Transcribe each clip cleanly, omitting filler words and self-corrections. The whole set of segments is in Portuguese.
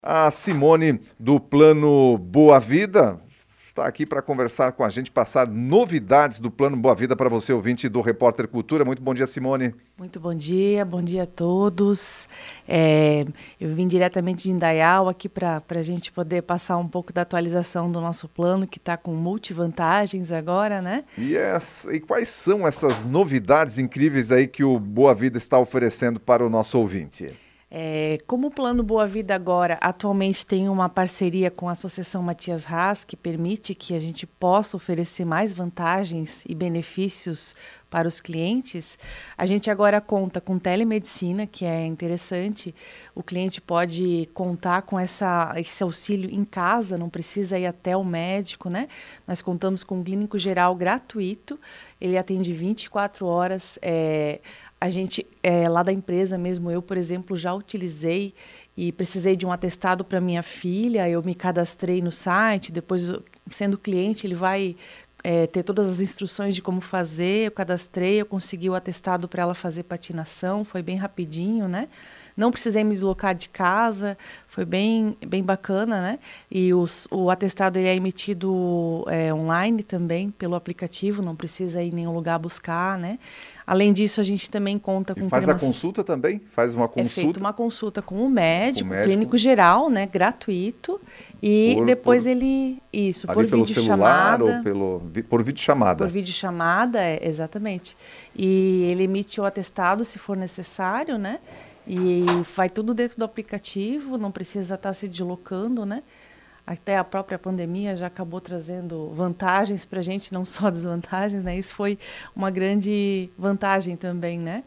A Simone, do Plano Boa Vida, está aqui para conversar com a gente, passar novidades do Plano Boa Vida para você, ouvinte do Repórter Cultura. Muito bom dia, Simone. Muito bom dia a todos. Eu vim diretamente de Indaial aqui para a gente poder passar um pouco da atualização do nosso plano, que está com multivantagens agora, né? E quais são essas novidades incríveis aí que o Boa Vida está oferecendo para o nosso ouvinte? Como o Plano Boa Vida agora atualmente tem uma parceria com a Associação Matias Haas, que permite que a gente possa oferecer mais vantagens e benefícios para os clientes, a gente agora conta com telemedicina, que é interessante. O cliente pode contar com esse auxílio em casa, não precisa ir até o médico, né? Nós contamos com um clínico geral gratuito, ele atende 24 horas. A gente, lá da empresa mesmo, eu, por exemplo, já utilizei e precisei de um atestado para minha filha, eu me cadastrei no site, depois, sendo cliente, ele vai ter todas as instruções de como fazer, eu cadastrei, eu consegui o atestado para ela fazer patinação, foi bem rapidinho, né? Não precisei me deslocar de casa, foi bem bacana, né? E o atestado ele é emitido online também, pelo aplicativo, não precisa ir em nenhum lugar buscar, né? Além disso, a gente também conta com... Faz a consulta também? Faz uma consulta? É feita uma consulta com o médico, clínico geral, né? Gratuito. E depois Isso, por videochamada. Pelo celular ou por videochamada? Por videochamada, exatamente. E ele emite o atestado se for necessário, né? E vai tudo dentro do aplicativo, não precisa estar se deslocando, né? Até a própria pandemia já acabou trazendo vantagens para a gente, não só desvantagens, né? Isso foi uma grande vantagem também, né?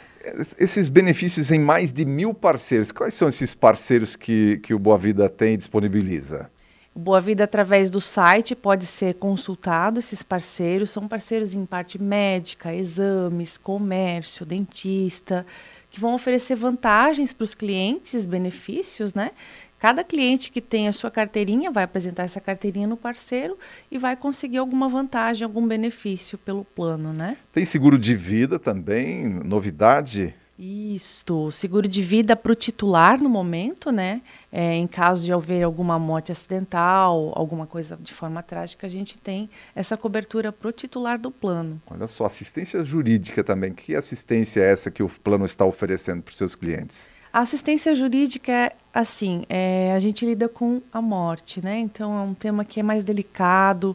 Esses benefícios em mais de 1.000 parceiros, quais são esses parceiros que o Boa Vida tem e disponibiliza? O Boa Vida, através do site, pode ser consultado. Esses parceiros são parceiros em parte médica, exames, comércio, dentista, que vão oferecer vantagens para os clientes, benefícios, né? Cada cliente que tem a sua carteirinha vai apresentar essa carteirinha no parceiro e vai conseguir alguma vantagem, algum benefício pelo plano, né? Tem seguro de vida também, novidade? Isso, seguro de vida para o titular no momento, né? Em caso de haver alguma morte acidental, alguma coisa de forma trágica, a gente tem essa cobertura para o titular do plano. Olha só, assistência jurídica também. Que assistência é essa que o plano está oferecendo para os seus clientes? A assistência jurídica é assim, a gente lida com a morte, né? Então é um tema que é mais delicado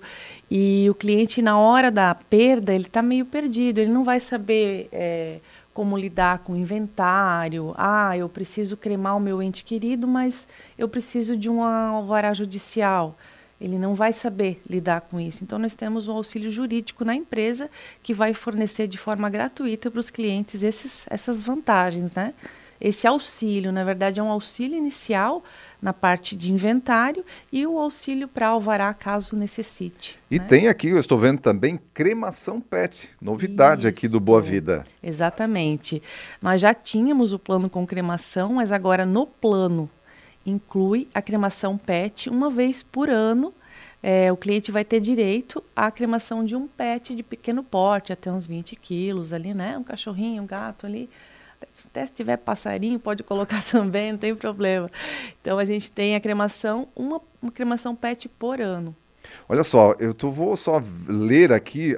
e o cliente, na hora da perda, ele está meio perdido, ele não vai saber como lidar com o inventário. Eu preciso cremar o meu ente querido, mas eu preciso de um alvará judicial. Ele não vai saber lidar com isso. Então, nós temos um auxílio jurídico na empresa que vai fornecer de forma gratuita para os clientes essas vantagens, né? Esse auxílio, na verdade, é um auxílio inicial na parte de inventário e o auxílio para alvará, caso necessite. E né? Tem aqui, eu estou vendo também, cremação PET, novidade aqui do Boa Vida. Exatamente. Nós já tínhamos o plano com cremação, mas agora no plano inclui a cremação PET uma vez por ano. O cliente vai ter direito à cremação de um PET de pequeno porte, até uns 20 quilos ali, né? Um cachorrinho, um gato ali. Até se tiver passarinho, pode colocar também, não tem problema. Então, a gente tem a cremação, uma cremação PET por ano. Olha só, vou só ler aqui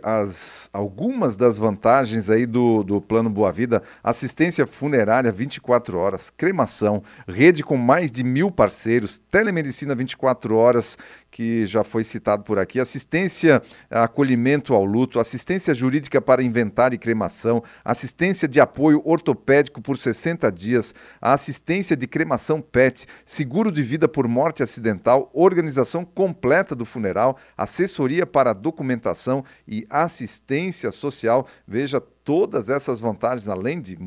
algumas das vantagens aí do Plano Boa Vida: assistência funerária 24 horas, cremação, rede com mais de 1.000 parceiros, telemedicina 24 horas, que já foi citado por aqui, assistência, acolhimento ao luto, assistência jurídica para inventário e cremação, assistência de apoio ortopédico por 60 dias, a assistência de cremação PET, seguro de vida por morte acidental, organização completa do funeral, assessoria para documentação e assistência social. Veja todas essas vantagens, além de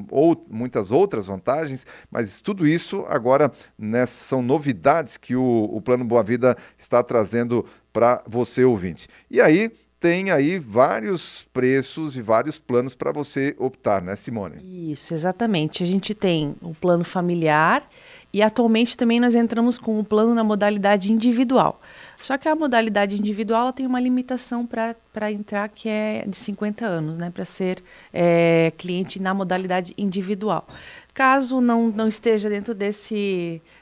muitas outras vantagens, mas tudo isso agora, né, são novidades que o Plano Boa Vida está trazendo para você, ouvinte. E aí, tem aí vários preços e vários planos para você optar, né, Simone? Isso, exatamente. A gente tem o plano familiar e atualmente também nós entramos com o plano na modalidade individual. Só que a modalidade individual ela tem uma limitação para entrar, que é de 50 anos, né, para ser cliente na modalidade individual. Caso não esteja dentro desse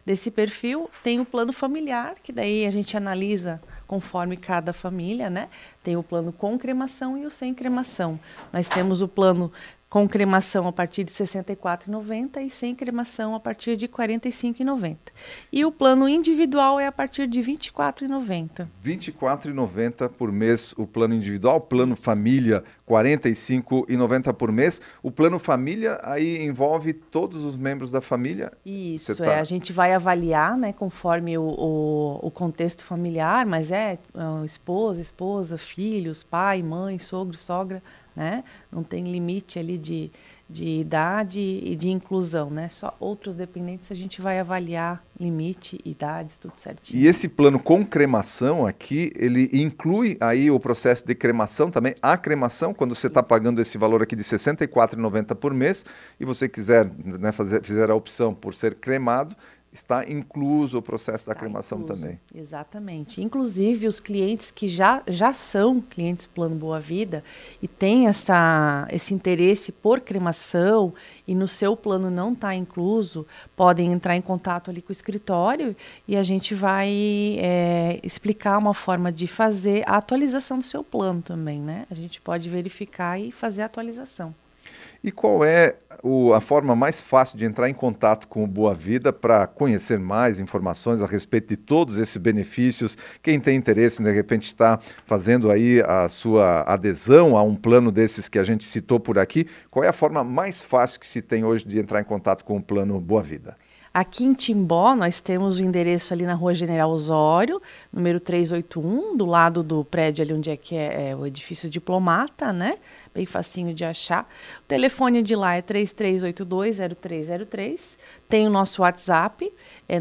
desse perfil, tem o plano familiar, que daí a gente analisa conforme cada família, né? Tem o plano com cremação e o sem cremação. Nós temos o plano com cremação a partir de R$ 64,90 e sem cremação a partir de R$ 45,90. E o plano individual é a partir de R$ 24,90. R$ 24,90 por mês o plano individual, plano família R$ 45,90 por mês. O plano família aí envolve todos os membros da família? Isso, a gente vai avaliar, né, conforme o contexto familiar, mas esposa, filhos, pai, mãe, sogro, sogra, né? Não tem limite ali de idade e de inclusão, né? Só outros dependentes a gente vai avaliar limite, idades, tudo certinho. E esse plano com cremação aqui, ele inclui aí o processo de cremação também, a cremação, quando você está pagando esse valor aqui de R$ 64,90 por mês e você quiser, né, fizer a opção por ser cremado, está incluso o processo da cremação também. Exatamente. Inclusive, os clientes que já são clientes Plano Boa Vida e têm esse interesse por cremação e no seu plano não está incluso, podem entrar em contato ali com o escritório e a gente vai explicar uma forma de fazer a atualização do seu plano também, né? A gente pode verificar e fazer a atualização. E qual é a forma mais fácil de entrar em contato com o Boa Vida para conhecer mais informações a respeito de todos esses benefícios? Quem tem interesse, de repente, está fazendo aí a sua adesão a um plano desses que a gente citou por aqui, qual é a forma mais fácil que se tem hoje de entrar em contato com o plano Boa Vida? Aqui em Timbó, nós temos o endereço ali na Rua General Osório, número 381, do lado do prédio ali onde é o edifício Diplomata, né? Bem facinho de achar. O telefone de lá é 3382-0303. Tem o nosso WhatsApp, é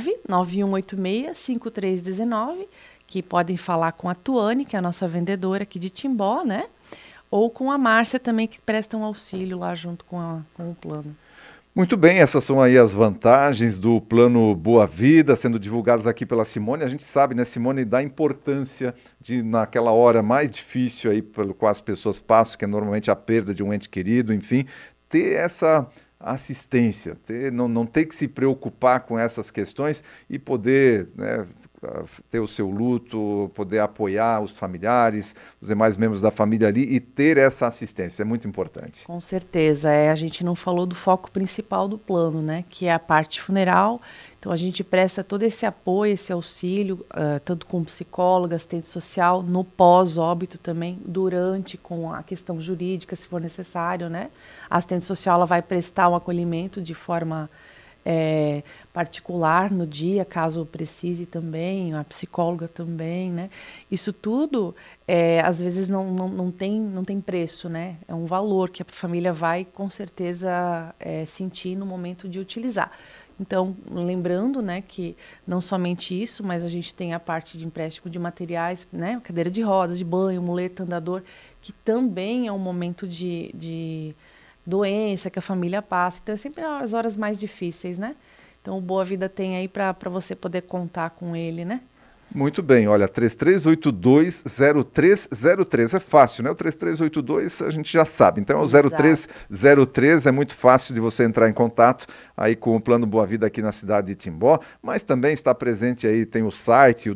99186-5319, que podem falar com a Tuane, que é a nossa vendedora aqui de Timbó, né? Ou com a Márcia também, que presta um auxílio lá junto com o plano. Muito bem, essas são aí as vantagens do plano Boa Vida sendo divulgadas aqui pela Simone. A gente sabe, né, Simone, da importância de, naquela hora mais difícil aí pelo qual as pessoas passam, que é normalmente a perda de um ente querido, enfim, ter essa assistência, não ter que se preocupar com essas questões e poder, né, ter o seu luto, poder apoiar os familiares, os demais membros da família ali e ter essa assistência, é muito importante. Com certeza, a gente não falou do foco principal do plano, né, que é a parte funeral. Então a gente presta todo esse apoio, esse auxílio, tanto com psicóloga, assistente social, no pós-óbito também, durante, com a questão jurídica, se for necessário, né. A assistente social ela vai prestar um acolhimento de forma particular no dia, caso precise também, a psicóloga também, né? Isso tudo, às vezes não tem preço, né? É um valor que a família vai, com certeza, sentir no momento de utilizar. Então, lembrando, né, que não somente isso, mas a gente tem a parte de empréstimo de materiais, né? Cadeira de rodas, de banho, muleta, andador, que também é um momento de doença que a família passa, então é sempre as horas mais difíceis, né? Então o Boa Vida tem aí para você poder contar com ele, né? Muito bem, olha, 3382-0303, é fácil, né? O 3382 a gente já sabe, então é o 0303, é muito fácil de você entrar em contato aí com o Plano Boa Vida aqui na cidade de Timbó, mas também está presente aí, tem o site, o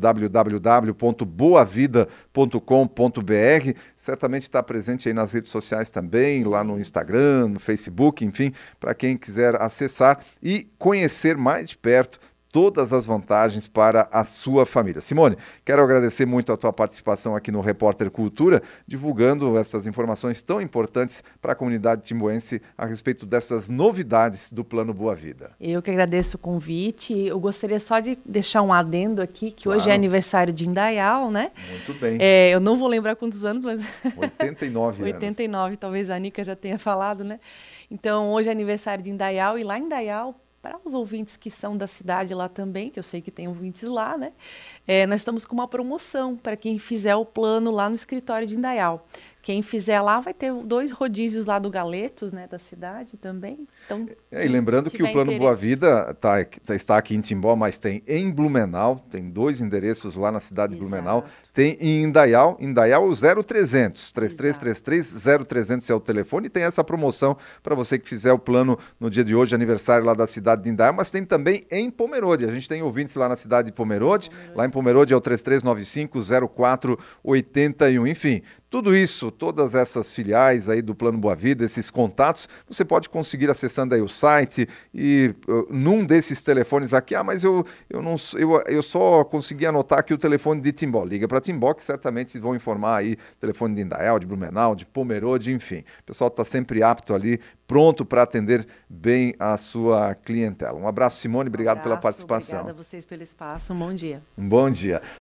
www.boavida.com.br, certamente está presente aí nas redes sociais também, lá no Instagram, no Facebook, enfim, para quem quiser acessar e conhecer mais de perto todas as vantagens para a sua família. Simone, quero agradecer muito a tua participação aqui no Repórter Cultura, divulgando essas informações tão importantes para a comunidade timboense a respeito dessas novidades do Plano Boa Vida. Eu que agradeço o convite. Eu gostaria só de deixar um adendo aqui, que claro. Hoje é aniversário de Indaial, né? Muito bem. Eu não vou lembrar quantos anos, mas... 89 anos. 89, talvez a Anica já tenha falado, né? Então, hoje é aniversário de Indaial, e lá em Indaial, para os ouvintes que são da cidade lá também, que eu sei que tem ouvintes lá, né? Nós estamos com uma promoção para quem fizer o plano lá no escritório de Indaial. Quem fizer lá vai ter 2 rodízios lá do Galetos, né, da cidade também. Então, e lembrando que o Plano Boa Vida está aqui em Timbó, mas tem em Blumenau, tem 2 endereços lá na cidade de Blumenau, tem em Indaial o 0300, 3333-0300 é o telefone, e tem essa promoção para você que fizer o plano no dia de hoje, aniversário lá da cidade de Indaial, mas tem também em Pomerode, a gente tem ouvintes lá na cidade de Pomerode, lá em Pomerode é o 3395-0481, enfim. Tudo isso, todas essas filiais aí do Plano Boa Vida, esses contatos, você pode conseguir acessando aí o site e num desses telefones aqui, mas eu só consegui anotar aqui o telefone de Timbó. Liga para Timbó que certamente vão informar aí telefone de Indaial, de Blumenau, de Pomerode, enfim. O pessoal está sempre apto ali, pronto para atender bem a sua clientela. Um abraço, Simone, obrigado pela participação. Obrigada a vocês pelo espaço, um bom dia. Um bom dia.